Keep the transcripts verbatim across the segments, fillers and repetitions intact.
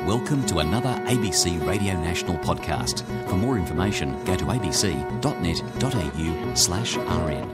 Welcome to another A B C Radio National podcast. For more information, go to abc.net.au slash rn.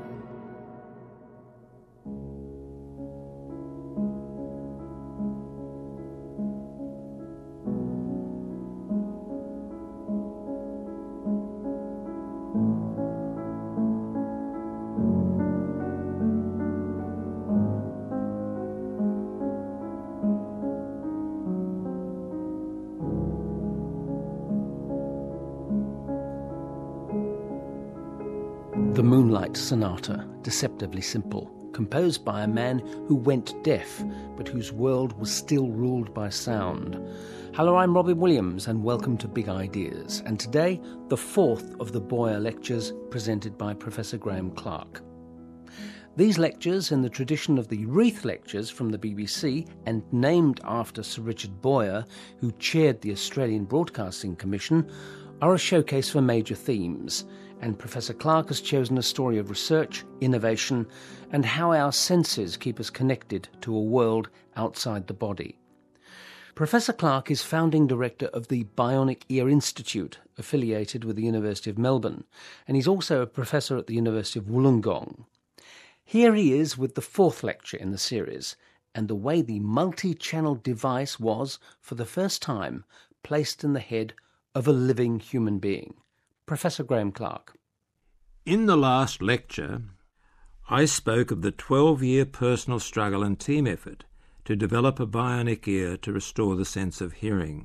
The Moonlight Sonata, deceptively simple, composed by a man who went deaf, but whose world was still ruled by sound. Hello, I'm Robin Williams, and welcome to Big Ideas. And today, the fourth of the Boyer Lectures, presented by Professor Graham Clark. These lectures, in the tradition of the Reith Lectures from the B B C and named after Sir Richard Boyer, who chaired the Australian Broadcasting Commission, are a showcase for major themes. And Professor Clark has chosen a story of research, innovation, and how our senses keep us connected to a world outside the body. Professor Clark is founding director of the Bionic Ear Institute, affiliated with the University of Melbourne, and he's also a professor at the University of Wollongong. Here he is with the fourth lecture in the series, and the way the multi-channel device was, for the first time, placed in the head of a living human being. Professor Graham Clark. In the last lecture, I spoke of the twelve-year personal struggle and team effort to develop a bionic ear to restore the sense of hearing.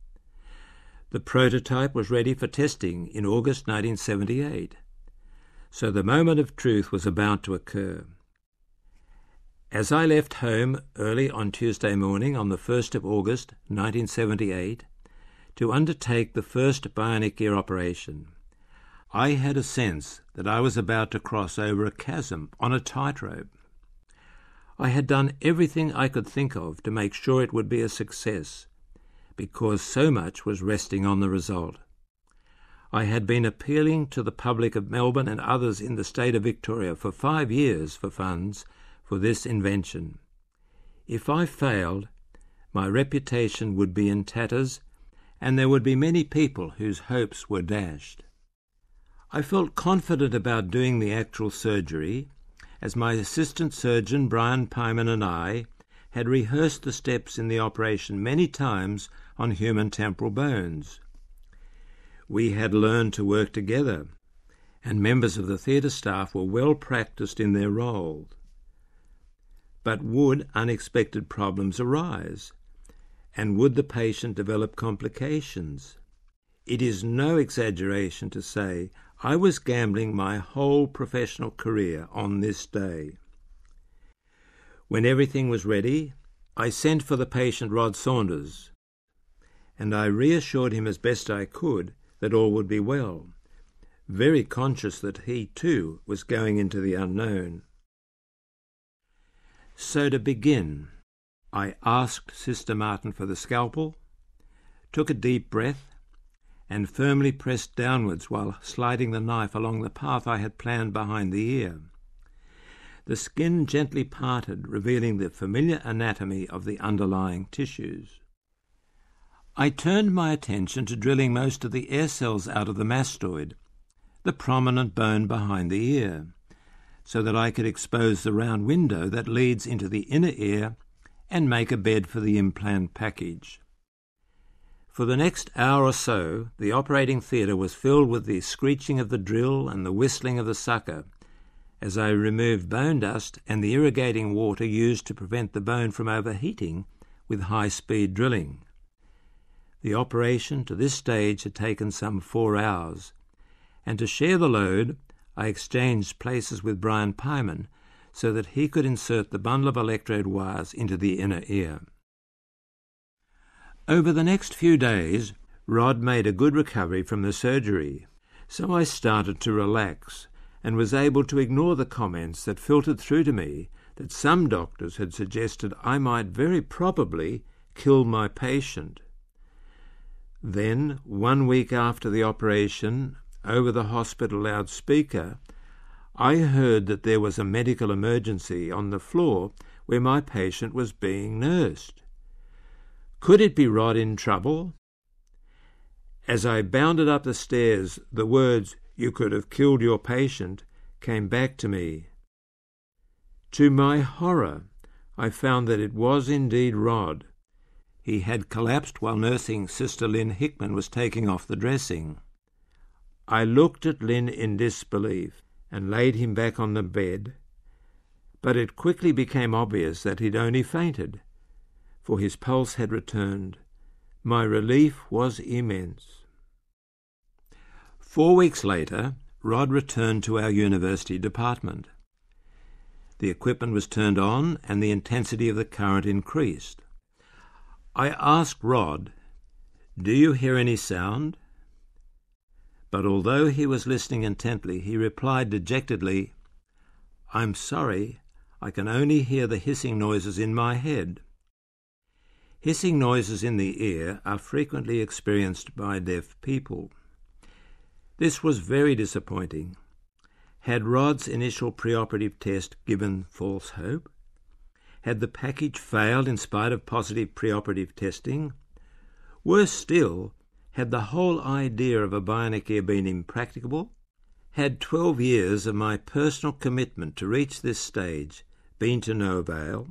The prototype was ready for testing in August nineteen seventy-eight, so the moment of truth was about to occur. As I left home early on Tuesday morning on the first of August nineteen seventy-eight, to undertake the first bionic ear operation, I had a sense that I was about to cross over a chasm on a tightrope. I had done everything I could think of to make sure it would be a success, because so much was resting on the result. I had been appealing to the public of Melbourne and others in the state of Victoria for five years for funds for this invention. If I failed, my reputation would be in tatters, and there would be many people whose hopes were dashed. I felt confident about doing the actual surgery, as my assistant surgeon Brian Pyman and I had rehearsed the steps in the operation many times on human temporal bones. We had learned to work together, and members of the theatre staff were well practised in their role. But would unexpected problems arise? And would the patient develop complications? It is no exaggeration to say I was gambling my whole professional career on this day. When everything was ready, I sent for the patient Rod Saunders, and I reassured him as best I could that all would be well, very conscious that he too was going into the unknown. So to begin, I asked Sister Martin for the scalpel, took a deep breath, and firmly pressed downwards while sliding the knife along the path I had planned behind the ear. The skin gently parted, revealing the familiar anatomy of the underlying tissues. I turned my attention to drilling most of the air cells out of the mastoid, the prominent bone behind the ear, so that I could expose the round window that leads into the inner ear and make a bed for the implant package. For the next hour or so, the operating theatre was filled with the screeching of the drill and the whistling of the sucker, as I removed bone dust and the irrigating water used to prevent the bone from overheating with high-speed drilling. The operation to this stage had taken some four hours, and to share the load, I exchanged places with Brian Pyman so that he could insert the bundle of electrode wires into the inner ear. Over the next few days, Rod made a good recovery from the surgery, so I started to relax and was able to ignore the comments that filtered through to me that some doctors had suggested I might very probably kill my patient. Then, one week after the operation, over the hospital loudspeaker, I heard that there was a medical emergency on the floor where my patient was being nursed. Could it be Rod in trouble? As I bounded up the stairs, the words, "You could have killed your patient," came back to me. To my horror, I found that it was indeed Rod. He had collapsed while nursing Sister Lynn Hickman was taking off the dressing. I looked at Lynn in disbelief and laid him back on the bed, but it quickly became obvious that he'd only fainted, for his pulse had returned. My relief was immense. Four weeks later, Rod returned to our university department. The equipment was turned on and the intensity of the current increased. I asked Rod, "Do you hear any sound?" But although he was listening intently, he replied dejectedly, "I'm sorry, I can only hear the hissing noises in my head." Hissing noises in the ear are frequently experienced by deaf people. This was very disappointing. Had Rod's initial preoperative test given false hope? Had the package failed in spite of positive preoperative testing? Worse still, had the whole idea of a bionic ear been impracticable? Had twelve years of my personal commitment to reach this stage been to no avail?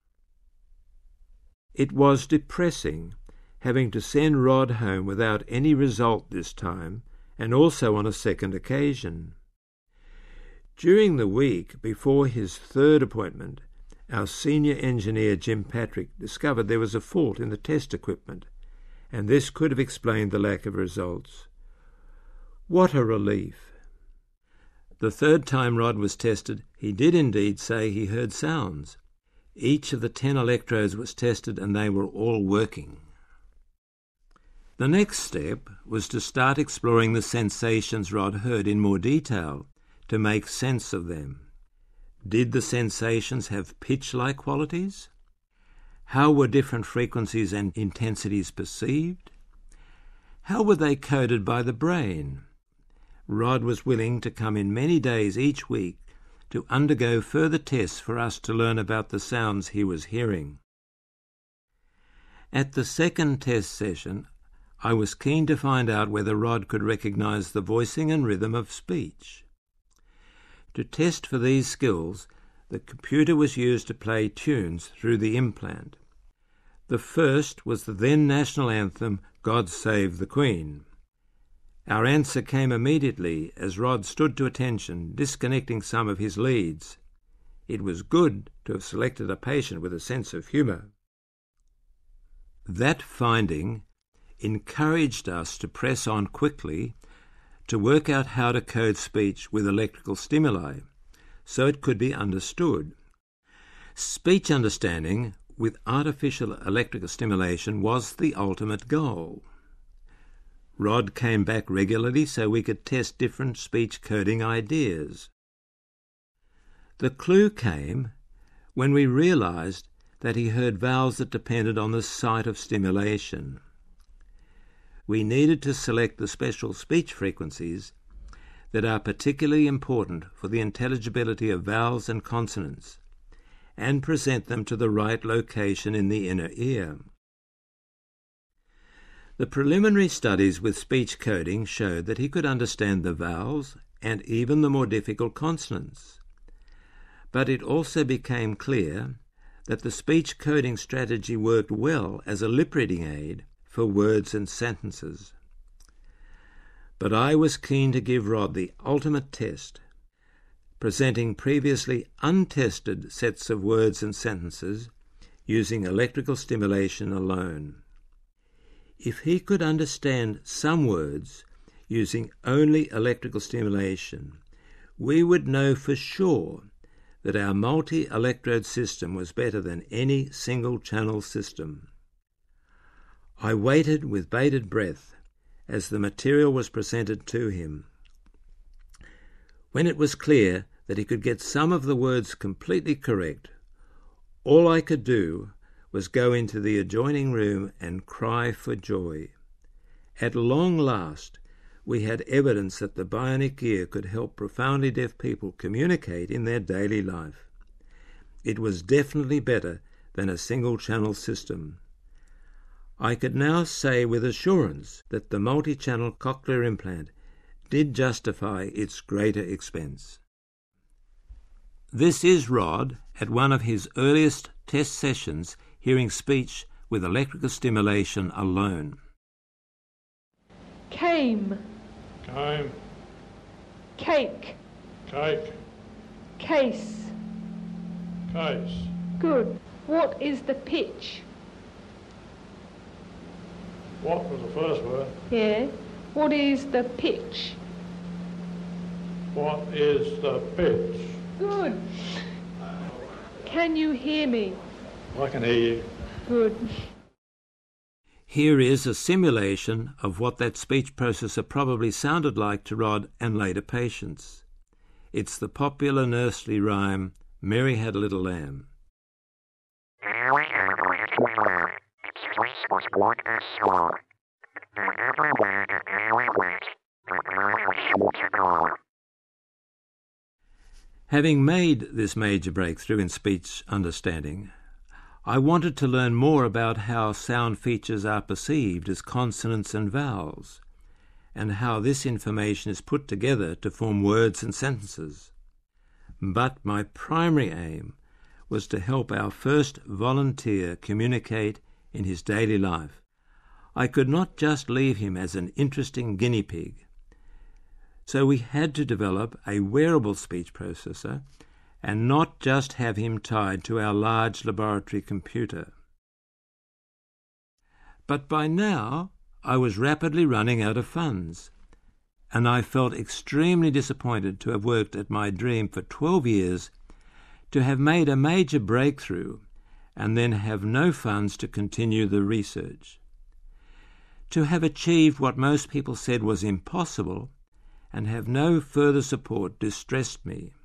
It was depressing, having to send Rod home without any result this time, and also on a second occasion. During the week before his third appointment, our senior engineer Jim Patrick discovered there was a fault in the test equipment, and this could have explained the lack of results. What a relief! The third time Rod was tested, he did indeed say he heard sounds. Each of the ten electrodes was tested and they were all working. The next step was to start exploring the sensations Rod heard in more detail, to make sense of them. Did the sensations have pitch-like qualities? How were different frequencies and intensities perceived? How were they coded by the brain? Rod was willing to come in many days each week to undergo further tests for us to learn about the sounds he was hearing. At the second test session, I was keen to find out whether Rod could recognize the voicing and rhythm of speech. To test for these skills, the computer was used to play tunes through the implant. The first was the then national anthem, "God Save the Queen." Our answer came immediately as Rod stood to attention, disconnecting some of his leads. It was good to have selected a patient with a sense of humour. That finding encouraged us to press on quickly to work out how to code speech with electrical stimuli, so it could be understood. Speech understanding with artificial electrical stimulation was the ultimate goal. Rod came back regularly so we could test different speech coding ideas. The clue came when we realized that he heard vowels that depended on the site of stimulation. We needed to select the special speech frequencies that are particularly important for the intelligibility of vowels and consonants, and present them to the right location in the inner ear. The preliminary studies with speech coding showed that he could understand the vowels and even the more difficult consonants. But it also became clear that the speech coding strategy worked well as a lip-reading aid for words and sentences. But I was keen to give Rod the ultimate test, presenting previously untested sets of words and sentences using electrical stimulation alone. If he could understand some words using only electrical stimulation, we would know for sure that our multi-electrode system was better than any single-channel system. I waited with bated breath as the material was presented to him. When it was clear that he could get some of the words completely correct, all I could do was go into the adjoining room and cry for joy. At long last, we had evidence that the bionic ear could help profoundly deaf people communicate in their daily life. It was definitely better than a single-channel system. I could now say with assurance that the multi-channel cochlear implant did justify its greater expense. This is Rod at one of his earliest test sessions hearing speech with electrical stimulation alone. Came. Came. Cake. Cake. Case. Case. Good. What is the pitch? What was the first word? Yeah. What is the pitch? What is the pitch? Good. Can you hear me? I can hear you. Good. Here is a simulation of what that speech processor probably sounded like to Rod and later patients. It's the popular nursery rhyme, Mary Had a Little Lamb. Mary had a little lamb. Its fleece was white as snow. And everywhere that Mary went, the Mary was sure to know. Having made this major breakthrough in speech understanding, I wanted to learn more about how sound features are perceived as consonants and vowels, and how this information is put together to form words and sentences. But my primary aim was to help our first volunteer communicate in his daily life. I could not just leave him as an interesting guinea pig. So we had to develop a wearable speech processor and not just have him tied to our large laboratory computer. But by now, I was rapidly running out of funds, and I felt extremely disappointed to have worked at my dream for twelve years, to have made a major breakthrough, and then have no funds to continue the research. To have achieved what most people said was impossible, and have no further support distressed me.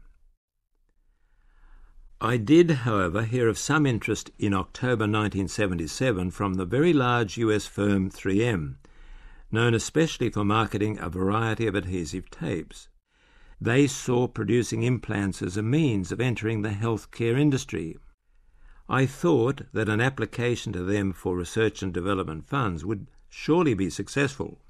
I did, however, hear of some interest in October nineteen seventy-seven from the very large U S firm three M, known especially for marketing a variety of adhesive tapes. They saw producing implants as a means of entering the healthcare industry. I thought that an application to them for research and development funds would surely be successful.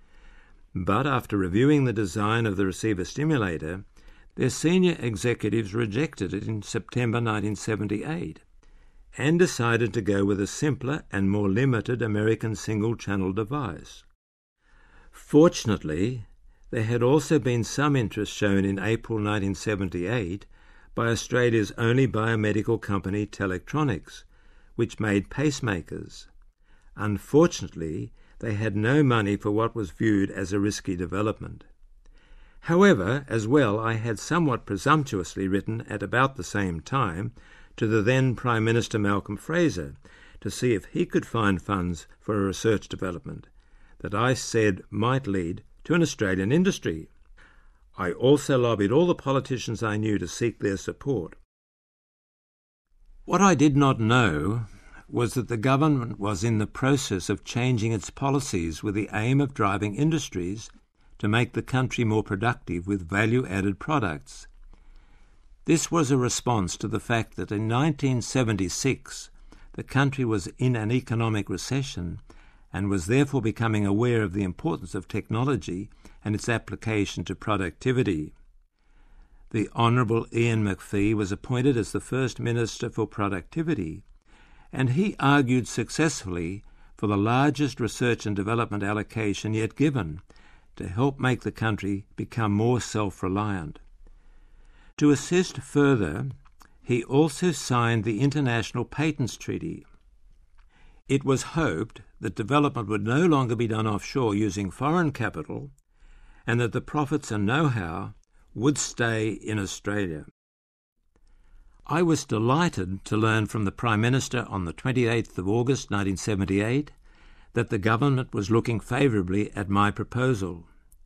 But after reviewing the design of the receiver stimulator, their senior executives rejected it in September nineteen seventy-eight and decided to go with a simpler and more limited American single-channel device. Fortunately, there had also been some interest shown in April nineteen seventy-eight by Australia's only biomedical company Telectronics, which made pacemakers. Unfortunately, they had no money for what was viewed as a risky development. However, as well, I had somewhat presumptuously written at about the same time to the then Prime Minister Malcolm Fraser to see if he could find funds for a research development that I said might lead to an Australian industry. I also lobbied all the politicians I knew to seek their support. What I did not know was that the government was in the process of changing its policies with the aim of driving industries to make the country more productive with value-added products. This was a response to the fact that in nineteen seventy-six the country was in an economic recession and was therefore becoming aware of the importance of technology and its application to productivity. The Honourable Ian McPhee was appointed as the first Minister for Productivity, and he argued successfully for the largest research and development allocation yet given, to help make the country become more self-reliant. To assist further, he also signed the International Patents Treaty. It was hoped that development would no longer be done offshore using foreign capital, and that the profits and know-how would stay in Australia. I was delighted to learn from the Prime Minister on the twenty-eighth of August nineteen seventy-eight that the government was looking favourably at my proposal.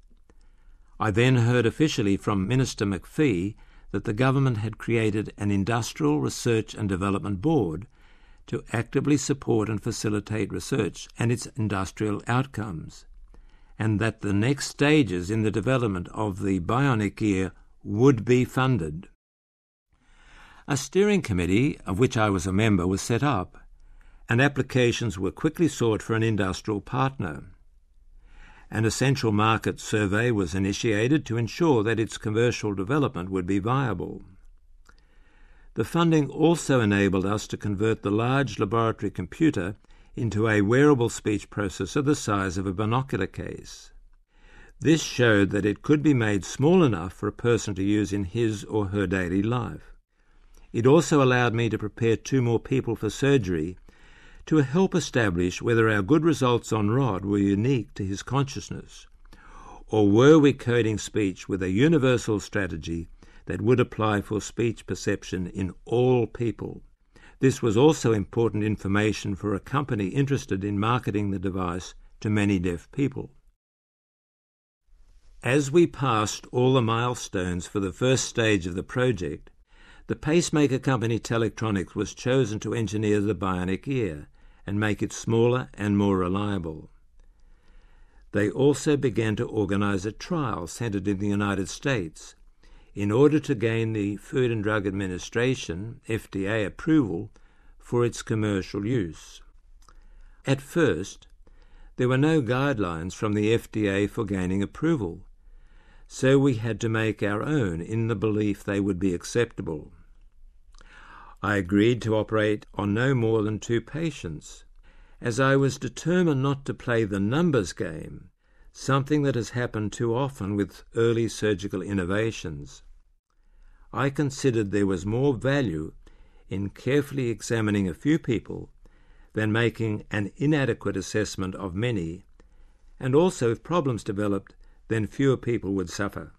I then heard officially from Minister McPhee that the government had created an Industrial Research and Development Board to actively support and facilitate research and its industrial outcomes, and that the next stages in the development of the bionic ear would be funded. A steering committee, of which I was a member, was set up, and applications were quickly sought for an industrial partner. An essential market survey was initiated to ensure that its commercial development would be viable. The funding also enabled us to convert the large laboratory computer into a wearable speech processor the size of a binocular case. This showed that it could be made small enough for a person to use in his or her daily life. It also allowed me to prepare two more people for surgery to help establish whether our good results on Rod were unique to his consciousness, or were we coding speech with a universal strategy that would apply for speech perception in all people. This was also important information for a company interested in marketing the device to many deaf people. As we passed all the milestones for the first stage of the project, the pacemaker company Telectronics was chosen to engineer the bionic ear and make it smaller and more reliable. They also began to organize a trial centered in the United States in order to gain the Food and Drug Administration, F D A, approval for its commercial use. At first, there were no guidelines from the F D A for gaining approval, so we had to make our own in the belief they would be acceptable. I agreed to operate on no more than two patients, as I was determined not to play the numbers game, something that has happened too often with early surgical innovations. I considered there was more value in carefully examining a few people than making an inadequate assessment of many, and also if problems developed, then fewer people would suffer.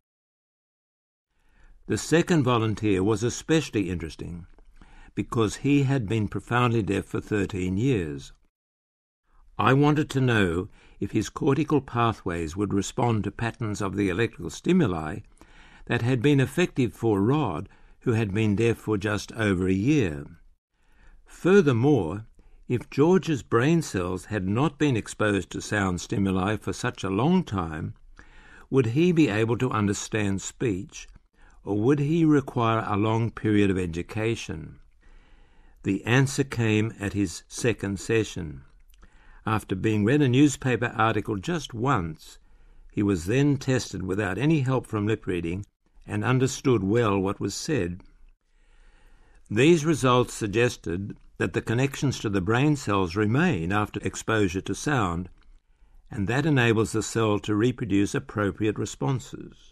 The second volunteer was especially interesting because he had been profoundly deaf for thirteen years. I wanted to know if his cortical pathways would respond to patterns of the electrical stimuli that had been effective for Rod, who had been deaf for just over a year. Furthermore, if George's brain cells had not been exposed to sound stimuli for such a long time, would he be able to understand speech, or would he require a long period of education? The answer came at his second session. After being read a newspaper article just once, he was then tested without any help from lip reading and understood well what was said. These results suggested that the connections to the brain cells remain after exposure to sound, and that enables the cell to reproduce appropriate responses.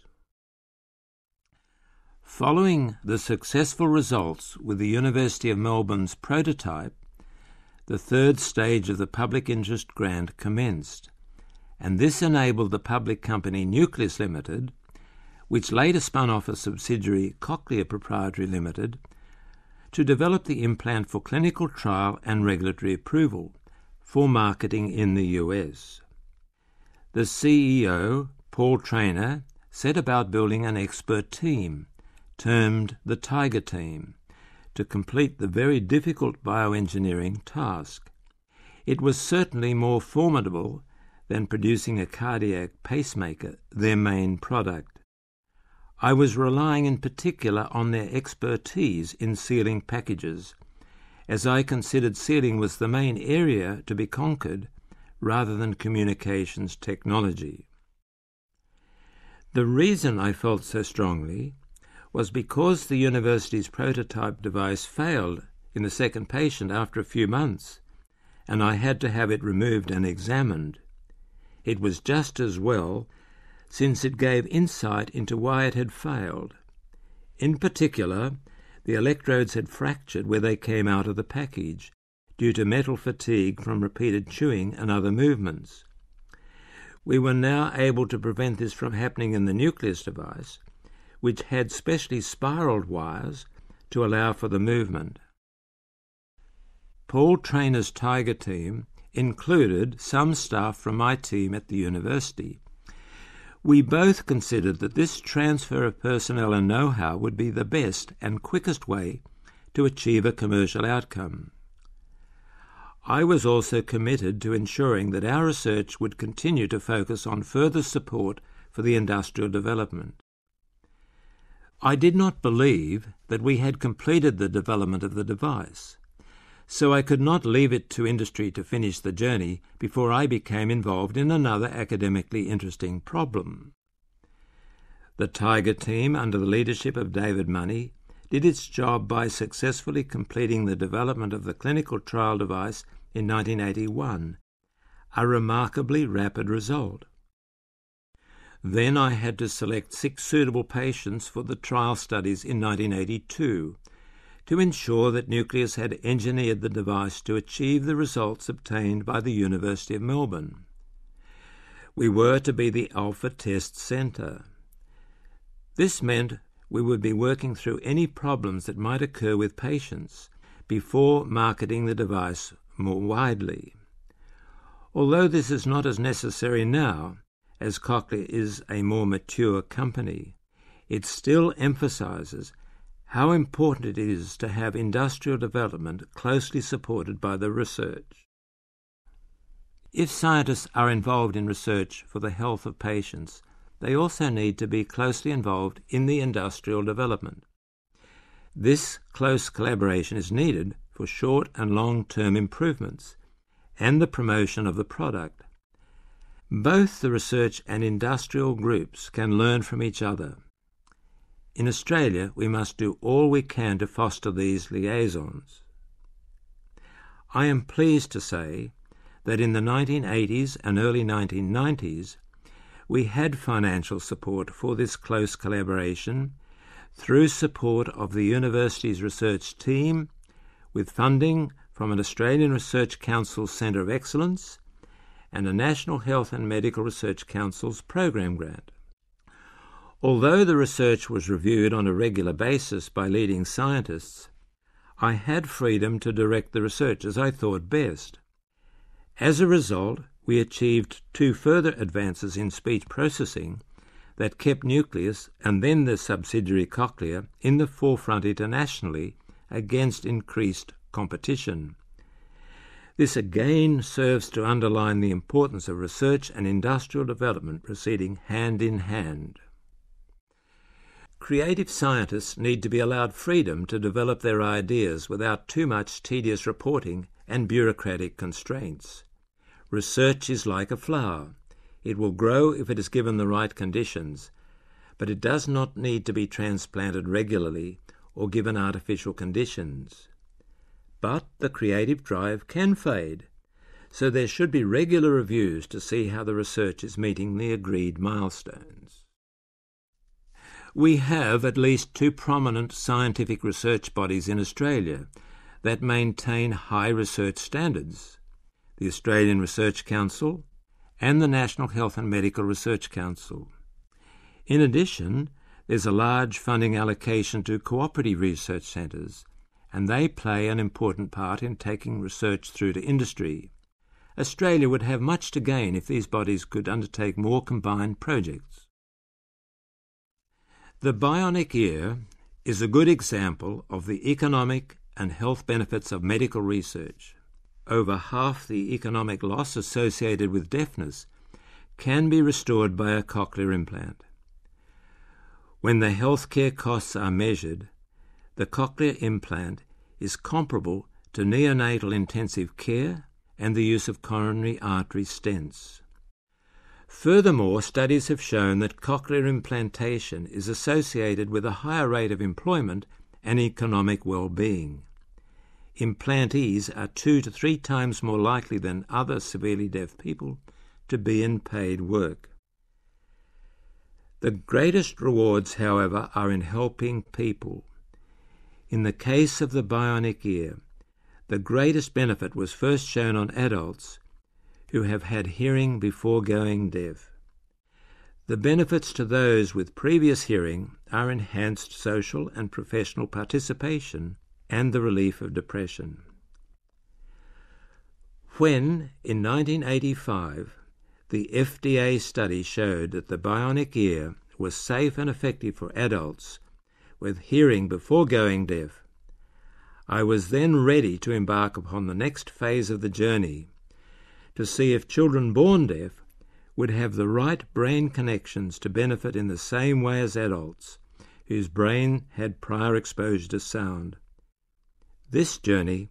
Following the successful results with the University of Melbourne's prototype, the third stage of the public interest grant commenced, and this enabled the public company Nucleus Limited, which later spun off a subsidiary Cochlear Proprietary Limited, to develop the implant for clinical trial and regulatory approval for marketing in the U S. The C E O, Paul Trainer, set about building an expert team, termed the Tiger Team, to complete the very difficult bioengineering task. It was certainly more formidable than producing a cardiac pacemaker, their main product. I was relying in particular on their expertise in sealing packages, as I considered sealing was the main area to be conquered rather than communications technology. The reason I felt so strongly was because the university's prototype device failed in the second patient after a few months, and I had to have it removed and examined. It was just as well, since it gave insight into why it had failed. In particular, the electrodes had fractured where they came out of the package, due to metal fatigue from repeated chewing and other movements. We were now able to prevent this from happening in the Nucleus device, which had specially spiraled wires to allow for the movement. Paul Trainer's Tiger Team included some staff from my team at the university. We both considered that this transfer of personnel and know-how would be the best and quickest way to achieve a commercial outcome. I was also committed to ensuring that our research would continue to focus on further support for the industrial development. I did not believe that we had completed the development of the device, so I could not leave it to industry to finish the journey before I became involved in another academically interesting problem. The Tiger team, under the leadership of David Money, did its job by successfully completing the development of the clinical trial device in nineteen eighty-one, a remarkably rapid result. Then I had to select six suitable patients for the trial studies in nineteen eighty-two to ensure that Nucleus had engineered the device to achieve the results obtained by the University of Melbourne. We were to be the alpha test centre. This meant we would be working through any problems that might occur with patients before marketing the device more widely. Although this is not as necessary now, as Cochlear is a more mature company, it still emphasises how important it is to have industrial development closely supported by the research. If scientists are involved in research for the health of patients, they also need to be closely involved in the industrial development. This close collaboration is needed for short and long-term improvements and the promotion of the product. Both the research and industrial groups can learn from each other. In Australia, we must do all we can to foster these liaisons. I am pleased to say that in the nineteen eighties and early nineteen nineties, we had financial support for this close collaboration through support of the university's research team, with funding from an Australian Research Council Centre of Excellence and a National Health and Medical Research Council's program grant. Although the research was reviewed on a regular basis by leading scientists, I had freedom to direct the research as I thought best. As a result, we achieved two further advances in speech processing that kept Nucleus and then the subsidiary Cochlear in the forefront internationally against increased competition. This again serves to underline the importance of research and industrial development proceeding hand in hand. Creative scientists need to be allowed freedom to develop their ideas without too much tedious reporting and bureaucratic constraints. Research is like a flower. It will grow if it is given the right conditions, but it does not need to be transplanted regularly or given artificial conditions. But the creative drive can fade, so there should be regular reviews to see how the research is meeting the agreed milestones. We have at least two prominent scientific research bodies in Australia that maintain high research standards: the Australian Research Council and the National Health and Medical Research Council. In addition, there's a large funding allocation to cooperative research centres, and they play an important part in taking research through to industry. Australia would have much to gain if these bodies could undertake more combined projects. The bionic ear is a good example of the economic and health benefits of medical research. Over half the economic loss associated with deafness can be restored by a cochlear implant. When the healthcare costs are measured, the cochlear implant is comparable to neonatal intensive care and the use of coronary artery stents. Furthermore, studies have shown that cochlear implantation is associated with a higher rate of employment and economic well-being. Implantees are two to three times more likely than other severely deaf people to be in paid work. The greatest rewards, however, are in helping people. In the case of the bionic ear, the greatest benefit was first shown on adults who have had hearing before going deaf. The benefits to those with previous hearing are enhanced social and professional participation and the relief of depression. When, in nineteen eighty-five, the F D A study showed that the bionic ear was safe and effective for adults with hearing before going deaf, I was then ready to embark upon the next phase of the journey to see if children born deaf would have the right brain connections to benefit in the same way as adults whose brain had prior exposure to sound. This journey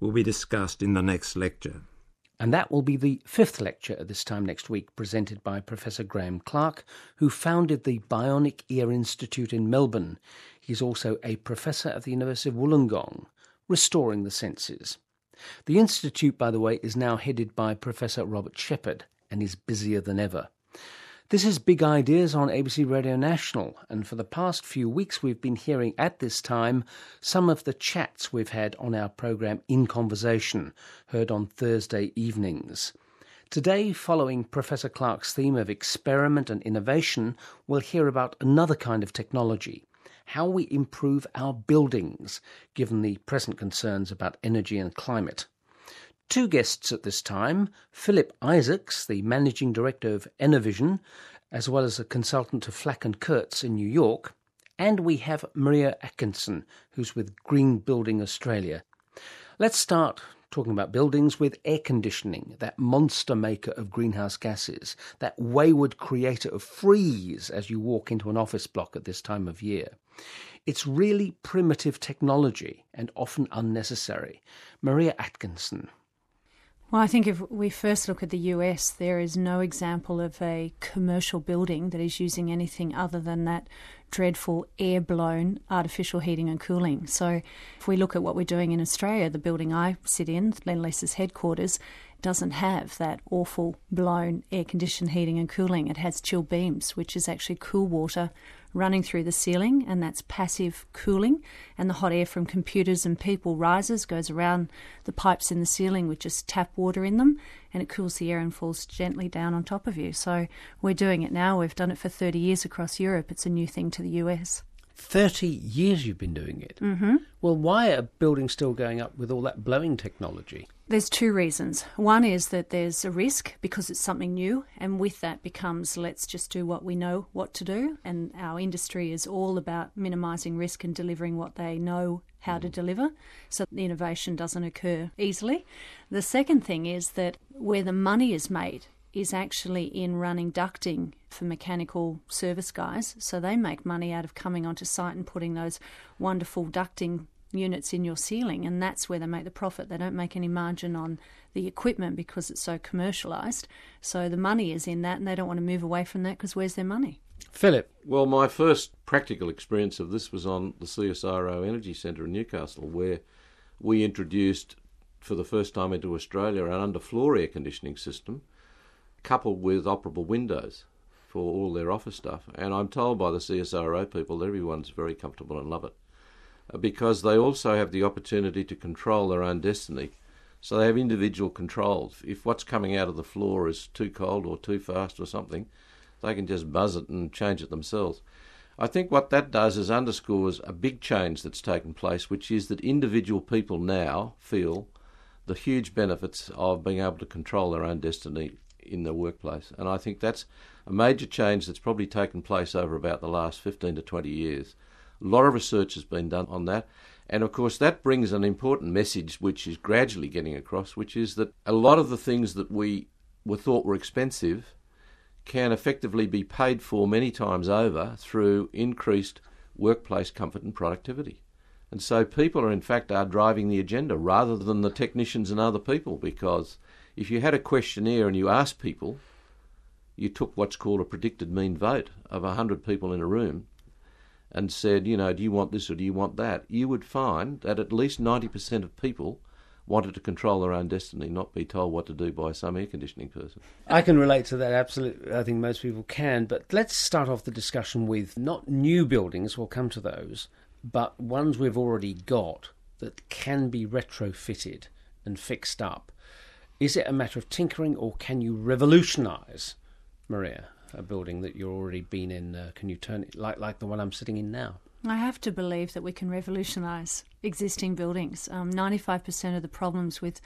will be discussed in the next lecture. And that will be the fifth lecture at this time next week, presented by Professor Graham Clark, who founded the Bionic Ear Institute in Melbourne. He's also a professor at the University of Wollongong, restoring the senses. The institute, by the way, is now headed by Professor Robert Shepherd and is busier than ever. This is Big Ideas on A B C Radio National, and for the past few weeks we've been hearing at this time some of the chats we've had on our programme In Conversation, heard on Thursday evenings. Today, following Professor Clark's theme of experiment and innovation, we'll hear about another kind of technology, how we improve our buildings, given the present concerns about energy and climate. Two guests at this time, Philip Isaacs, the Managing Director of Enervision, as well as a consultant to Flack and Kurtz in New York, and we have Maria Atkinson, who's with Green Building Australia. Let's start talking about buildings with air conditioning, that monster maker of greenhouse gases, that wayward creator of freeze as you walk into an office block at this time of year. It's really primitive technology and often unnecessary. Maria Atkinson. Well, I think if we first look at the U S, there is no example of a commercial building that is using anything other than that dreadful air-blown artificial heating and cooling. So if we look at what we're doing in Australia, the building I sit in, Lendlease's headquarters, doesn't have that awful blown air-conditioned heating and cooling. It has chill beams, which is actually cool water running through the ceiling, and that's passive cooling, and the hot air from computers and people rises, goes around the pipes in the ceiling with just tap water in them, and it cools the air and falls gently down on top of you. So we're doing it now. We've done it for thirty years across Europe. It's a new thing to the U S. thirty years you've been doing it? Mm-hmm. Well, why are buildings still going up with all that blowing technology? There's two reasons. One is that there's a risk because it's something new, and with that becomes let's just do what we know what to do, and our industry is all about minimising risk and delivering what they know how to deliver, so the innovation doesn't occur easily. The second thing is that where the money is made is actually in running ducting for mechanical service guys, so they make money out of coming onto site and putting those wonderful ducting units in your ceiling, and that's where they make the profit. They don't make any margin on the equipment because it's so commercialised. So the money is in that, and they don't want to move away from that because where's their money? Philip. Well, my first practical experience of this was on the C S R O Energy Centre in Newcastle, where we introduced for the first time into Australia an underfloor air conditioning system coupled with operable windows for all their office stuff. And I'm told by the C S R O people that everyone's very comfortable and love it, because they also have the opportunity to control their own destiny. So they have individual controls. If what's coming out of the floor is too cold or too fast or something, they can just buzz it and change it themselves. I think what that does is underscores a big change that's taken place, which is that individual people now feel the huge benefits of being able to control their own destiny in the workplace. And I think that's a major change that's probably taken place over about the last fifteen to twenty years. A lot of research has been done on that. And of course that brings an important message which is gradually getting across, which is that a lot of the things that we were thought were expensive can effectively be paid for many times over through increased workplace comfort and productivity. And so people are in fact are driving the agenda rather than the technicians and other people, because if you had a questionnaire and you asked people, you took what's called a predicted mean vote of one hundred people in a room and said, you know, do you want this or do you want that? You would find that at least ninety percent of people wanted to control their own destiny, not be told what to do by some air conditioning person. I can relate to that, absolutely. I think most people can. But let's start off the discussion with not new buildings, we'll come to those, but ones we've already got that can be retrofitted and fixed up. Is it a matter of tinkering, or can you revolutionise, Maria, a building that you've already been in? Uh, can you turn it like, like the one I'm sitting in now? I have to believe that we can revolutionise existing buildings. Um, ninety-five percent of the problems with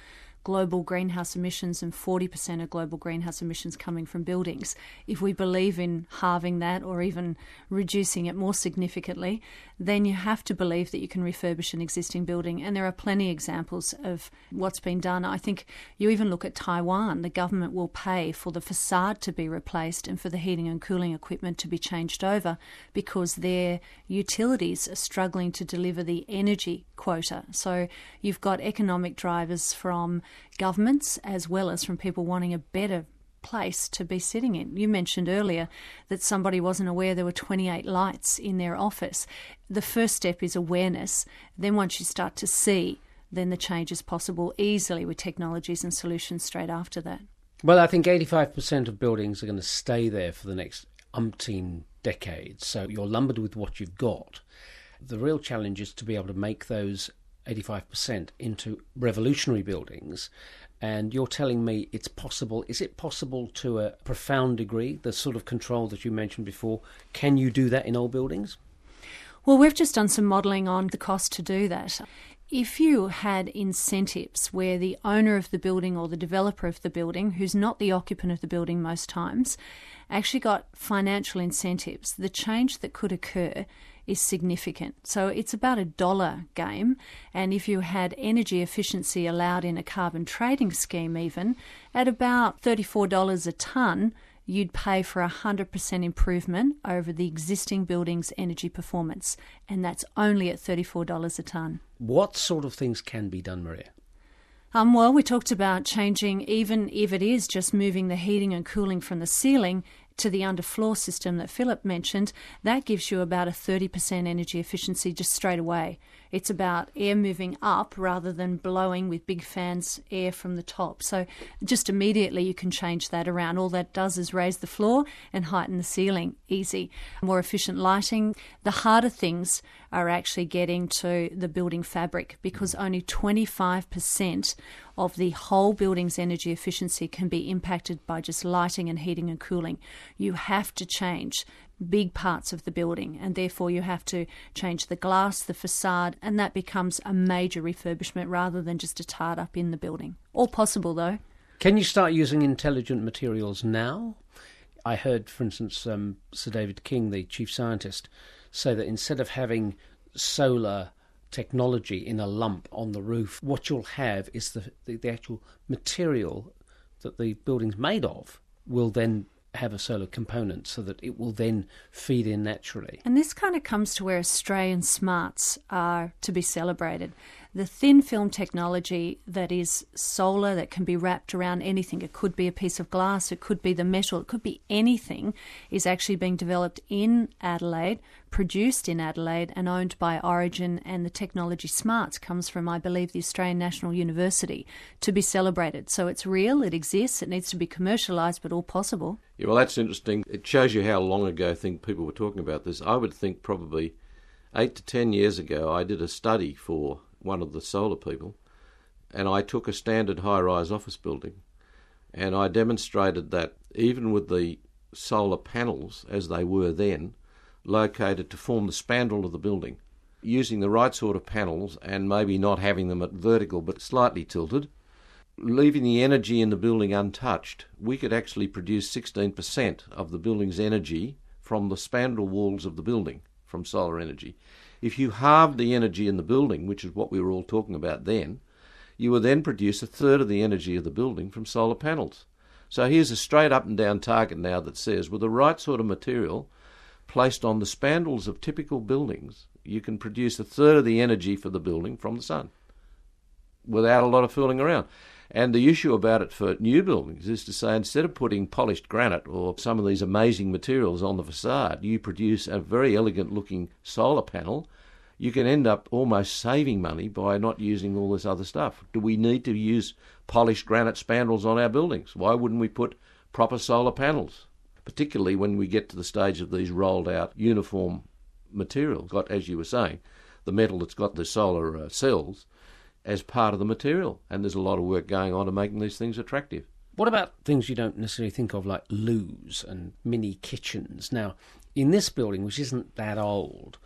global greenhouse emissions and forty percent of global greenhouse emissions coming from buildings. If we believe in halving that or even reducing it more significantly, then you have to believe that you can refurbish an existing building. And there are plenty of examples of what's been done. I think you even look at Taiwan. The government will pay for the facade to be replaced and for the heating and cooling equipment to be changed over because their utilities are struggling to deliver the energy quota. So you've got economic drivers from governments as well as from people wanting a better place to be sitting in. You mentioned earlier that somebody wasn't aware there were twenty-eight lights in their office. The first step is awareness. Then once you start to see, then the change is possible easily with technologies and solutions straight after that. Well, I think eighty-five percent of buildings are going to stay there for the next umpteen decades. So you're lumbered with what you've got. The real challenge is to be able to make those eighty-five percent into revolutionary buildings. And you're telling me it's possible. Is it possible to a profound degree, the sort of control that you mentioned before? Can you do that in old buildings? Well, we've just done some modelling on the cost to do that. If you had incentives where the owner of the building or the developer of the building, who's not the occupant of the building most times, actually got financial incentives, the change that could occur is significant. So it's about a dollar game, and if you had energy efficiency allowed in a carbon trading scheme even, at about thirty-four dollars a tonne, you'd pay for a one hundred percent improvement over the existing building's energy performance, and that's only at thirty-four dollars a tonne. What sort of things can be done, Maria? Um, well, we talked about changing, even if it is just moving the heating and cooling from the ceiling to the underfloor system that Philip mentioned. That gives you about a thirty percent energy efficiency just straight away. It's about air moving up rather than blowing with big fans air from the top. So just immediately you can change that around. All that does is raise the floor and heighten the ceiling. Easy. More efficient lighting. The harder things are actually getting to the building fabric, because only twenty-five percent of the whole building's energy efficiency can be impacted by just lighting and heating and cooling. You have to change big parts of the building, and therefore you have to change the glass, the facade, and that becomes a major refurbishment rather than just a tart up in the building. All possible though. Can you start using intelligent materials now? I heard, for instance, um, Sir David King, the chief scientist, say that instead of having solar technology in a lump on the roof, what you'll have is the, the, the actual material that the building's made of will then have a solar component so that it will then feed in naturally. And this kind of comes to where Australian smarts are to be celebrated. The thin film technology that is solar, that can be wrapped around anything, it could be a piece of glass, it could be the metal, it could be anything, is actually being developed in Adelaide, produced in Adelaide and owned by Origin, and the technology smarts comes from, I believe, the Australian National University, to be celebrated. So it's real, it exists, it needs to be commercialised, but all possible. Yeah, well, that's interesting. It shows you how long ago I think people were talking about this. I would think probably eight to ten years ago I did a study for one of the solar people, and I took a standard high-rise office building, and I demonstrated that even with the solar panels, as they were then, located to form the spandrel of the building, using the right sort of panels and maybe not having them at vertical but slightly tilted, leaving the energy in the building untouched, we could actually produce sixteen percent of the building's energy from the spandrel walls of the building from solar energy. If you halved the energy in the building, which is what we were all talking about then, you would then produce a third of the energy of the building from solar panels. So here's a straight up and down target now that says, with the right sort of material placed on the spandrels of typical buildings, you can produce a third of the energy for the building from the sun without a lot of fooling around. And the issue about it for new buildings is to say, instead of putting polished granite or some of these amazing materials on the facade, you produce a very elegant looking solar panel. You can end up almost saving money by not using all this other stuff. Do we need to use polished granite spandrels on our buildings? Why wouldn't we put proper solar panels? Particularly when we get to the stage of these rolled out uniform materials, got, as you were saying, the metal that's got the solar uh, cells as part of the material, and there's a lot of work going on to making these things attractive. What about things you don't necessarily think of, like loos and mini kitchens? Now, in this building, which isn't that old,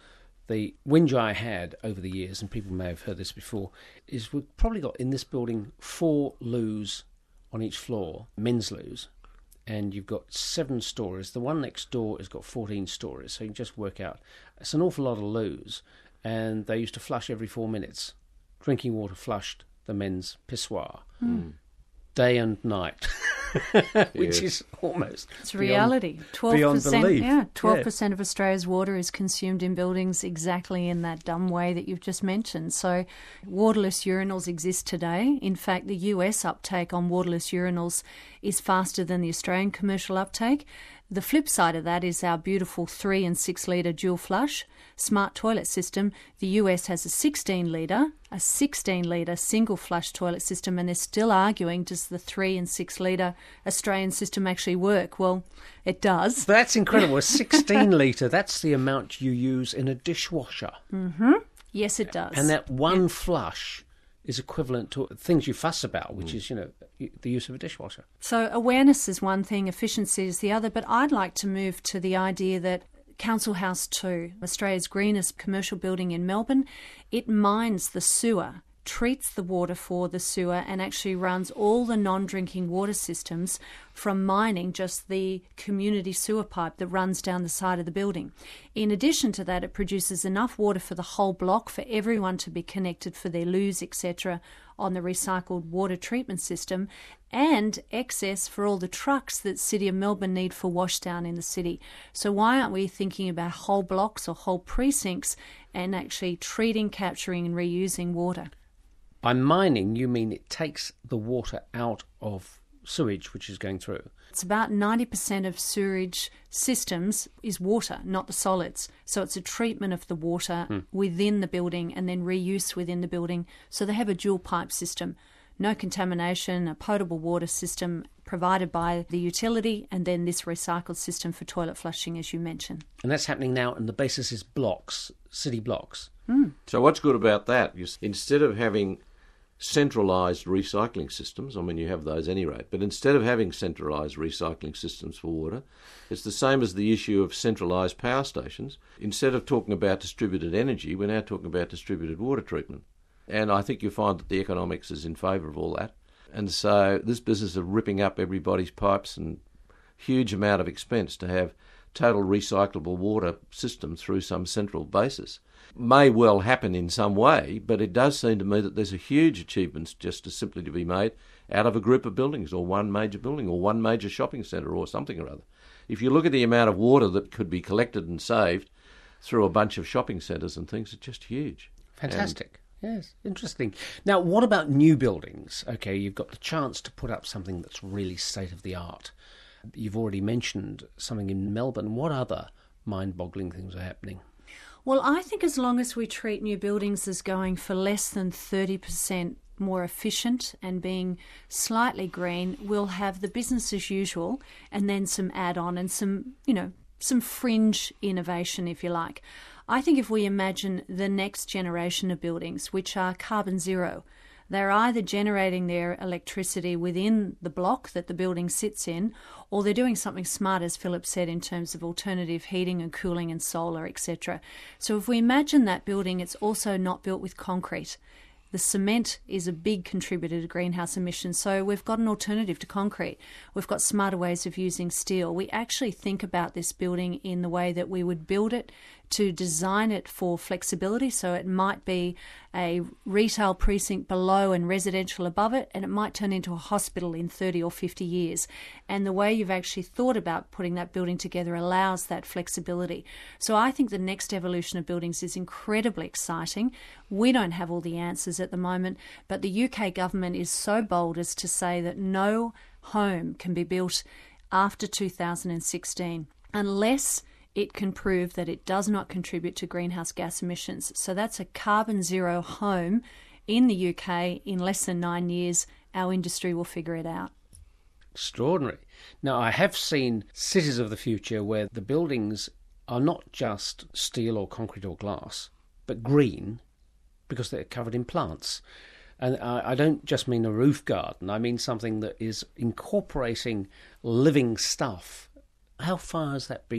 The whinge I had over the years, and people may have heard this before, is we've probably got in this building four loos on each floor, men's loos, and you've got seven stories. The one next door has got fourteen stories, so you can just work out. It's an awful lot of loos, and they used to flush every four minutes. Drinking water flushed the men's pissoir, mm. day and night, which yes. is almost it's reality. Beyond, twelve percent, beyond belief. Yeah, twelve percent yeah. of Australia's water is consumed in buildings exactly in that dumb way that you've just mentioned. So, waterless urinals exist today. In fact, the U S uptake on waterless urinals is faster than the Australian commercial uptake. The flip side of that is our beautiful three and six litre dual flush smart toilet system. The U S has a sixteen litre, a sixteen litre single flush toilet system, and they're still arguing, does the three and six litre Australian system actually work? Well, it does. That's incredible. A sixteen litre, that's the amount you use in a dishwasher. Mm-hmm. Yes, it does. And that one yeah. flush is equivalent to things you fuss about, which mm. is, you know, the use of a dishwasher. So awareness is one thing, efficiency is the other, but I'd like to move to the idea that Council House two, Australia's greenest commercial building in Melbourne, it mines the sewer, treats the water for the sewer, and actually runs all the non-drinking water systems from mining just the community sewer pipe that runs down the side of the building. In addition to that, it produces enough water for the whole block for everyone to be connected for their loos, et cetera, on the recycled water treatment system, and excess for all the trucks that City of Melbourne need for washdown in the city. So why aren't we thinking about whole blocks or whole precincts and actually treating, capturing and reusing water? By mining, you mean it takes the water out of sewage which is going through? It's about ninety percent of sewerage systems is water, not the solids. So it's a treatment of the water hmm. within the building and then reuse within the building. So they have a dual pipe system. No contamination, a potable water system provided by the utility, and then this recycled system for toilet flushing, as you mentioned. And that's happening now, and the basis is blocks, city blocks. Mm. So what's good about that is instead of having centralised recycling systems, I mean you have those any rate, but instead of having centralised recycling systems for water, it's the same as the issue of centralised power stations. Instead of talking about distributed energy, we're now talking about distributed water treatment. And I think you'll find that the economics is in favour of all that. And so this business of ripping up everybody's pipes and huge amount of expense to have total recyclable water system through some central basis may well happen in some way, but it does seem to me that there's a huge achievement just to simply to be made out of a group of buildings or one major building or one major shopping centre or something or other. If you look at the amount of water that could be collected and saved through a bunch of shopping centres and things, it's just huge. Fantastic. And yes, interesting. Now, what about new buildings? Okay, you've got the chance to put up something that's really state-of-the-art. You've already mentioned something in Melbourne. What other mind-boggling things are happening? Well, I think as long as we treat new buildings as going for less than thirty percent more efficient and being slightly green, we'll have the business as usual and then some add-on and some, you know, some fringe innovation, if you like. I think if we imagine the next generation of buildings, which are carbon zero, they're either generating their electricity within the block that the building sits in, or they're doing something smart, as Philip said, in terms of alternative heating and cooling and solar, et cetera. So if we imagine that building, it's also not built with concrete. The cement is a big contributor to greenhouse emissions, so we've got an alternative to concrete. We've got smarter ways of using steel. We actually think about this building in the way that we would build it to design it for flexibility, so it might be a retail precinct below and residential above it, and it might turn into a hospital in thirty or fifty years. And the way you've actually thought about putting that building together allows that flexibility. So I think the next evolution of buildings is incredibly exciting. We don't have all the answers at the moment, but the U K government is so bold as to say that no home can be built after two thousand sixteen unless it can prove that it does not contribute to greenhouse gas emissions. So that's a carbon zero home in the U K in less than nine years. Our industry will figure it out. Extraordinary. Now, I have seen cities of the future where the buildings are not just steel or concrete or glass, but green because they're covered in plants. And I, I don't just mean a roof garden. I mean something that is incorporating living stuff. How far has that been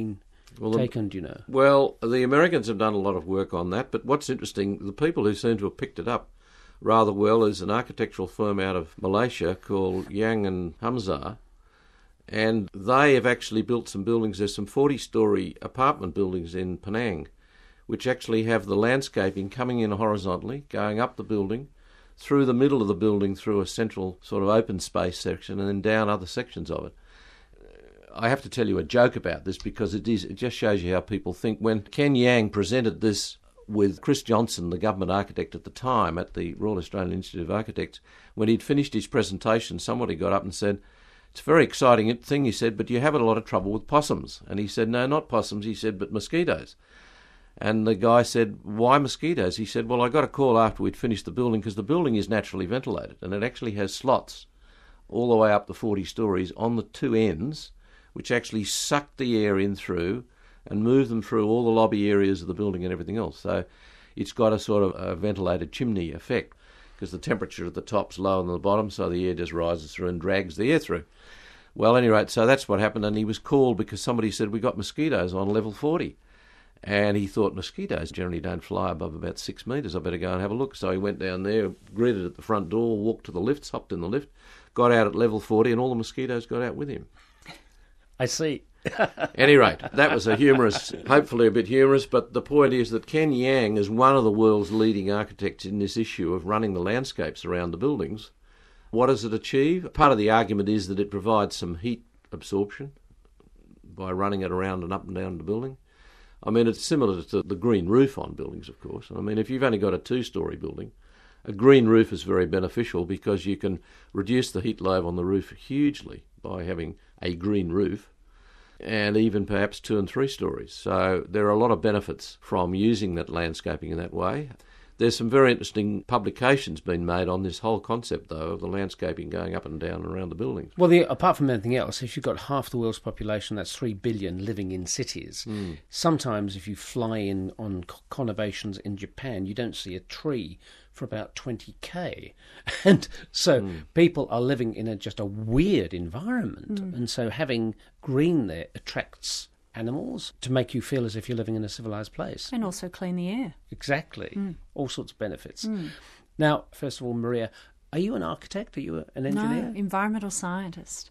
well, taken, do you know? Well, the Americans have done a lot of work on that, but what's interesting, the people who seem to have picked it up rather well is an architectural firm out of Malaysia called Yang and Hamzah, and they have actually built some buildings. There's some forty-storey apartment buildings in Penang, which actually have the landscaping coming in horizontally, going up the building, through the middle of the building, through a central sort of open space section, and then down other sections of it. I have to tell you a joke about this because it is it just shows you how people think. When Ken Yang presented this with Chris Johnson, the government architect at the time at the Royal Australian Institute of Architects, when he'd finished his presentation, somebody got up and said, "It's a very exciting thing," he said, "but you have a lot of trouble with possums." And he said, "No, not possums," he said, "but mosquitoes." And the guy said, "Why mosquitoes?" He said, "Well, I got a call after we'd finished the building because the building is naturally ventilated and it actually has slots all the way up the forty storeys on the two ends, which actually suck the air in through and move them through all the lobby areas of the building and everything else. So it's got a sort of a ventilated chimney effect because the temperature at the top's lower than the bottom, so the air just rises through and drags the air through." Well, at any rate, so that's what happened, and he was called because somebody said, "We got mosquitoes on level forty." And he thought, mosquitoes generally don't fly above about six metres, I better go and have a look. So he went down there, greeted at the front door, walked to the lifts, hopped in the lift, got out at level forty, and all the mosquitoes got out with him. I see. At any rate, that was a humorous, hopefully a bit humorous, but the point is that Ken Yang is one of the world's leading architects in this issue of running the landscapes around the buildings. What does it achieve? Part of the argument is that it provides some heat absorption by running it around and up and down the building. I mean, it's similar to the green roof on buildings, of course. I mean, if you've only got a two-storey building, a green roof is very beneficial because you can reduce the heat load on the roof hugely by having a green roof, and even perhaps two and three stories. So there are a lot of benefits from using that landscaping in that way. There's some very interesting publications being made on this whole concept, though, of the landscaping going up and down around the buildings. Well, the, apart from anything else, if you've got half the world's population, that's three billion living in cities. Mm. Sometimes if you fly in on conurbations in Japan, you don't see a tree for about twenty k. And so mm. people are living in a, just a weird environment. Mm. And so having green there attracts animals to make you feel as if you're living in a civilised place. And also clean the air. Exactly. Mm. All sorts of benefits. Mm. Now, first of all, Maria, are you an architect? Are you an engineer? No, environmental scientist.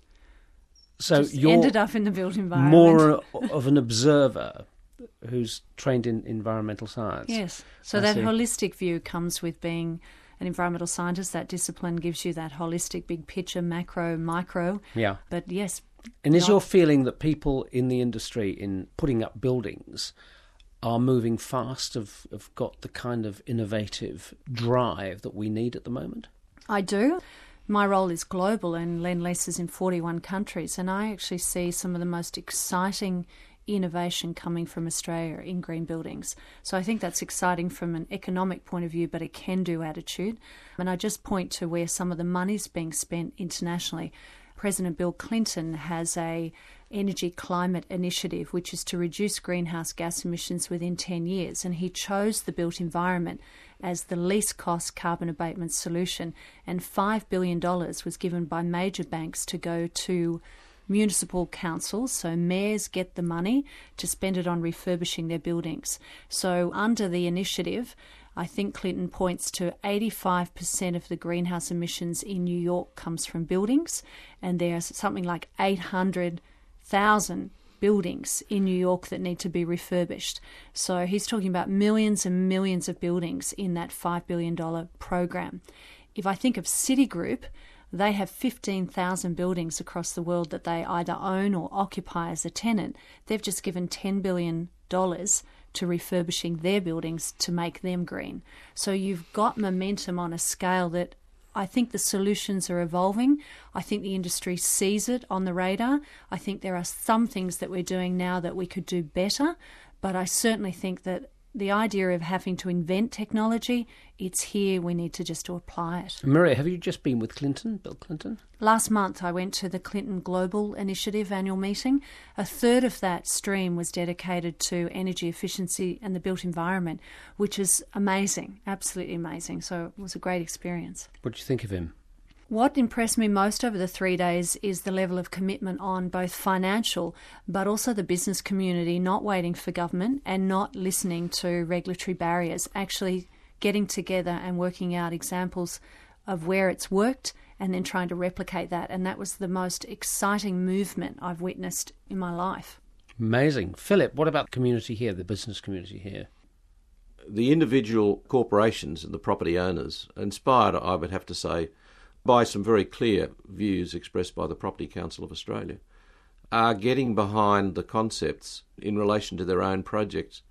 So Just you're ended up in the built environment. More of an observer who's trained in environmental science. Yes. So I that see. holistic view comes with being an environmental scientist. That discipline gives you that holistic, big picture, macro, micro. Yeah. But yes. And is not... your feeling that people in the industry in putting up buildings are moving fast, have, have got the kind of innovative drive that we need at the moment? I do. My role is global and Lendlease is in forty-one countries, and I actually see some of the most exciting innovation coming from Australia in green buildings. So I think that's exciting from an economic point of view, but a can-do attitude. And I just point to where some of the money's being spent internationally. President Bill Clinton has a energy climate initiative, which is to reduce greenhouse gas emissions within ten years. And he chose the built environment as the least cost carbon abatement solution. And five billion dollars was given by major banks to go to municipal councils, so mayors get the money to spend it on refurbishing their buildings. So under the initiative, I think Clinton points to eighty-five percent of the greenhouse emissions in New York comes from buildings, and there's something like eight hundred thousand buildings in New York that need to be refurbished. So he's talking about millions and millions of buildings in that five billion dollars program. If I think of Citigroup, they have fifteen thousand buildings across the world that they either own or occupy as a tenant. They've just given ten billion dollars to refurbishing their buildings to make them green. So you've got momentum on a scale that I think the solutions are evolving. I think the industry sees it on the radar. I think there are some things that we're doing now that we could do better, but I certainly think that the idea of having to invent technology, it's here, we need to just to apply it. Maria, have you just been with Clinton, Bill Clinton? Last month I went to the Clinton Global Initiative annual meeting. A third of that stream was dedicated to energy efficiency and the built environment, which is amazing, absolutely amazing. So it was a great experience. What did you think of him? What impressed me most over the three days is the level of commitment on both financial but also the business community not waiting for government and not listening to regulatory barriers, actually getting together and working out examples of where it's worked and then trying to replicate that. And that was the most exciting movement I've witnessed in my life. Amazing. Philip, what about the community here, the business community here? The individual corporations and the property owners, inspired, I would have to say, by some very clear views expressed by the Property Council of Australia, are getting behind the concepts in relation to their own projects.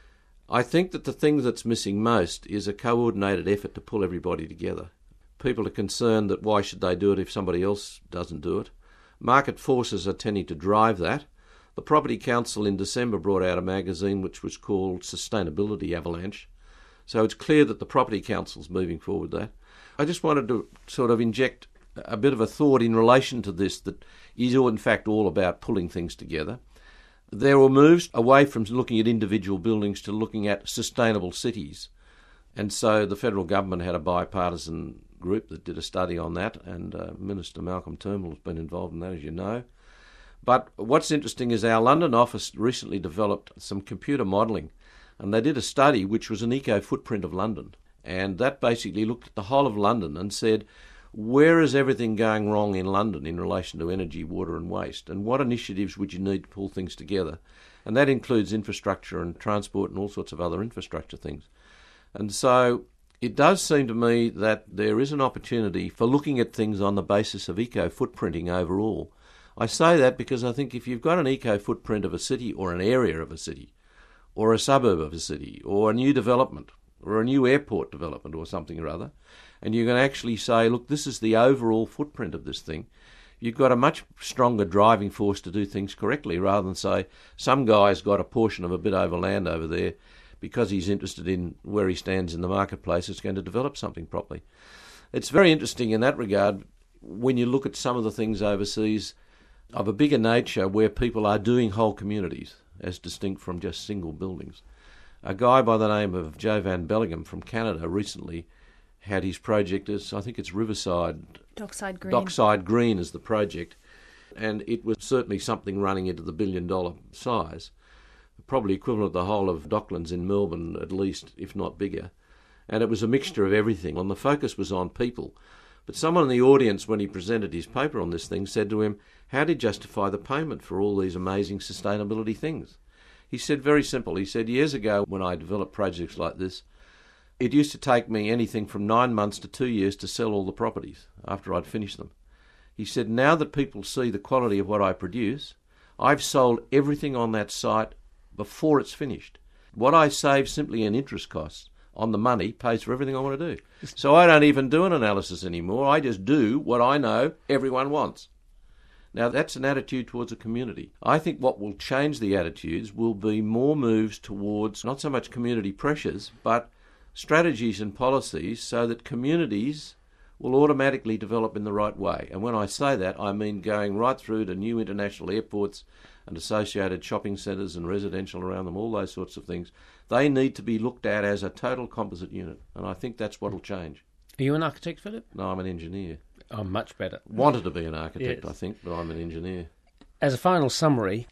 I think that the thing that's missing most is a coordinated effort to pull everybody together. People are concerned that why should they do it if somebody else doesn't do it? Market forces are tending to drive that. The Property Council in December brought out a magazine which was called Sustainability Avalanche. So it's clear that the Property Council's moving forward with that. I just wanted to sort of inject a bit of a thought in relation to this that is in fact all about pulling things together. There were moves away from looking at individual buildings to looking at sustainable cities. And so the federal government had a bipartisan group that did a study on that, and uh, Minister Malcolm Turnbull has been involved in that, as you know. But what's interesting is our London office recently developed some computer modelling, and they did a study which was an eco-footprint of London. And that basically looked at the whole of London and said, where is everything going wrong in London in relation to energy, water and waste? And what initiatives would you need to pull things together? And that includes infrastructure and transport and all sorts of other infrastructure things. And so it does seem to me that there is an opportunity for looking at things on the basis of eco-footprinting overall. I say that because I think if you've got an eco-footprint of a city or an area of a city or a suburb of a city or a new development or a new airport development or something or other, and you can actually say, look, this is the overall footprint of this thing, you've got a much stronger driving force to do things correctly rather than say some guy's got a portion of a bit over land over there because he's interested in where he stands in the marketplace, it's going to develop something properly. It's very interesting in that regard when you look at some of the things overseas of a bigger nature where people are doing whole communities as distinct from just single buildings. A guy by the name of Joe Van Bellingham from Canada recently had his project as, I think it's Riverside... Dockside Green. Dockside Green is the project, and it was certainly something running into the billion dollar size, probably equivalent to the whole of Docklands in Melbourne at least, if not bigger. And it was a mixture of everything, and the focus was on people. But someone in the audience, when he presented his paper on this thing, said to him, how do you justify the payment for all these amazing sustainability things? He said, very simple. He said, years ago when I developed projects like this, it used to take me anything from nine months to two years to sell all the properties after I'd finished them. He said, now that people see the quality of what I produce, I've sold everything on that site before it's finished. What I save simply in interest costs on the money pays for everything I want to do. So I don't even do an analysis anymore. I just do what I know everyone wants. Now, that's an attitude towards a community. I think what will change the attitudes will be more moves towards not so much community pressures, but strategies and policies so that communities will automatically develop in the right way. And when I say that, I mean going right through to new international airports and associated shopping centres and residential around them, all those sorts of things. They need to be looked at as a total composite unit, and I think that's what will change. Are you an architect, Philip? No, I'm an engineer. Oh, much better. Wanted to be an architect, Yes. I think, but I'm an engineer. As a final summary,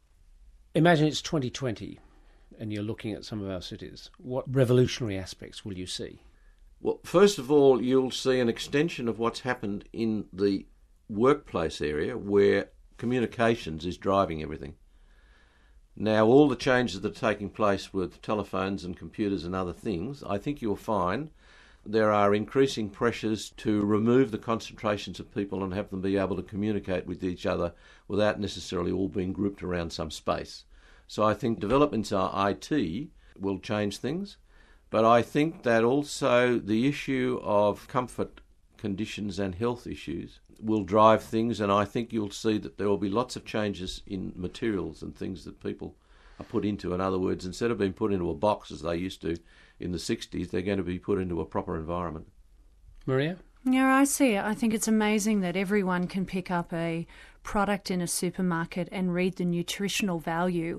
imagine it's twenty twenty and you're looking at some of our cities. What revolutionary aspects will you see? Well, first of all, you'll see an extension of what's happened in the workplace area where communications is driving everything. Now, all the changes that are taking place with telephones and computers and other things, I think you'll find there are increasing pressures to remove the concentrations of people and have them be able to communicate with each other without necessarily all being grouped around some space. So I think developments in I T will change things, but I think that also the issue of comfort conditions and health issues will drive things, and I think you'll see that there will be lots of changes in materials and things that people are put into. In other words, instead of being put into a box as they used to in the sixties, they're going to be put into a proper environment. Maria? Yeah, I see it. I think it's amazing that everyone can pick up a product in a supermarket and read the nutritional value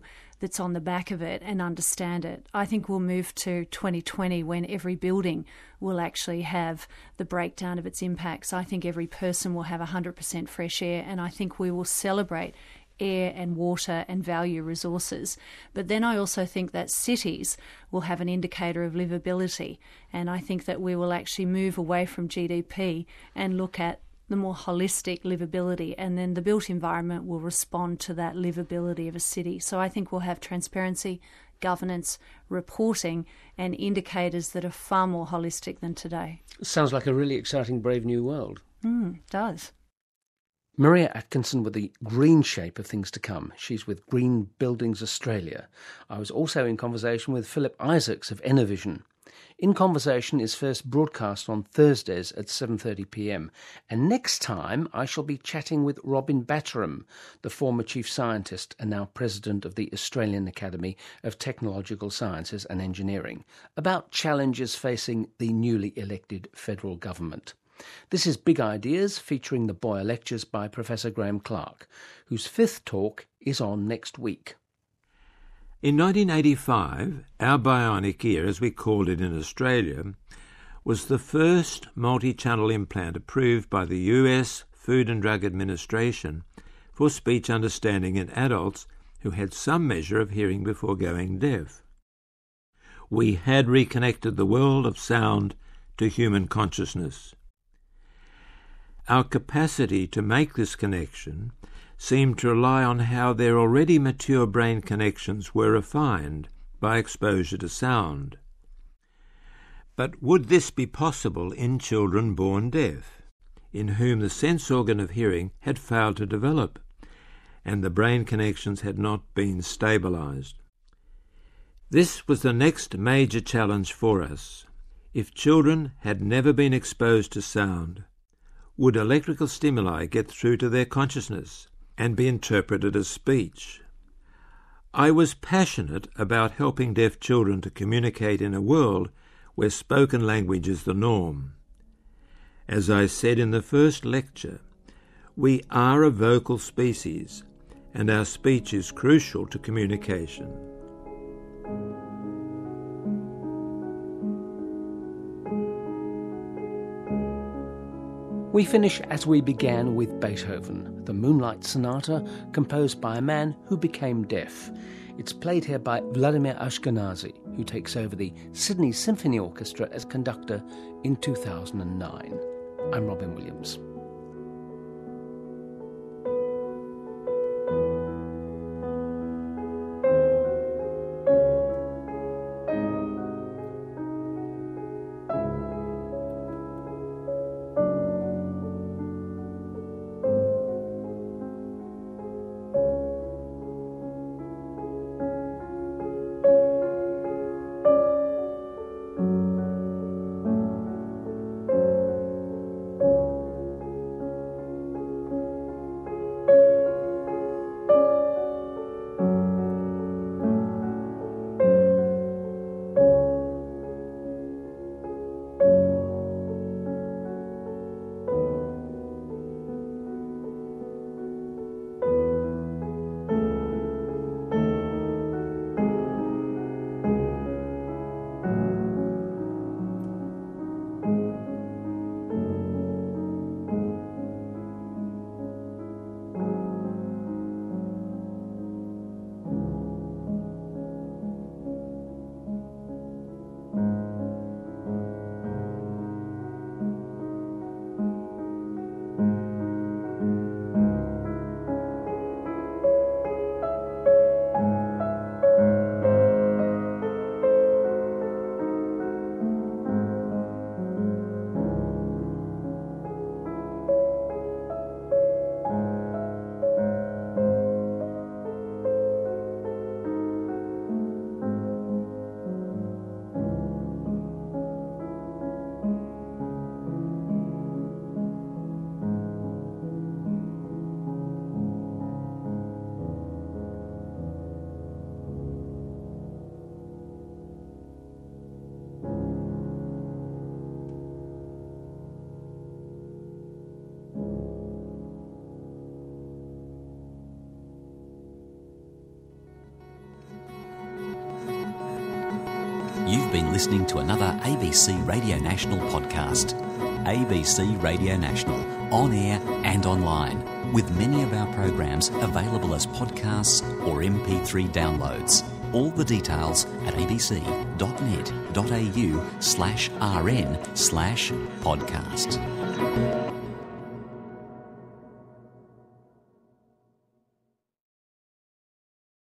that's on the back of it and understand it. I think we'll move to twenty twenty when every building will actually have the breakdown of its impacts. I think every person will have one hundred percent fresh air, and I think we will celebrate air and water and value resources. But then I also think that cities will have an indicator of livability, and I think that we will actually move away from G D P and look at the more holistic livability, and then the built environment will respond to that livability of a city. So I think we'll have transparency, governance, reporting, and indicators that are far more holistic than today. Sounds like a really exciting, brave new world. Mm, it does. Maria Atkinson with the green shape of things to come. She's with Green Buildings Australia. I was also in conversation with Philip Isaacs of Enervision. In Conversation is first broadcast on Thursdays at seven thirty p m, and next time I shall be chatting with Robin Batterham, the former chief scientist and now president of the Australian Academy of Technological Sciences and Engineering, about challenges facing the newly elected federal government. This is Big Ideas, featuring the Boyer Lectures by Professor Graham Clark, whose fifth talk is on next week. In nineteen eighty-five, our bionic ear, as we called it in Australia, was the first multi-channel implant approved by the U S Food and Drug Administration for speech understanding in adults who had some measure of hearing before going deaf. We had reconnected the world of sound to human consciousness. Our capacity to make this connection seemed to rely on how their already mature brain connections were refined by exposure to sound. But would this be possible in children born deaf, in whom the sense organ of hearing had failed to develop, and the brain connections had not been stabilized? This was the next major challenge for us. If children had never been exposed to sound, would electrical stimuli get through to their consciousness and be interpreted as speech? I was passionate about helping deaf children to communicate in a world where spoken language is the norm. As I said in the first lecture, we are a vocal species, and our speech is crucial to communication. We finish as we began with Beethoven, the Moonlight Sonata, composed by a man who became deaf. It's played here by Vladimir Ashkenazy, who takes over the Sydney Symphony Orchestra as conductor in two thousand nine. I'm Robin Williams. been listening to another A B C Radio National podcast. A B C Radio National, on air and online, with many of our programs available as podcasts or M P three downloads. All the details at abc.net.au slash rn slash podcast.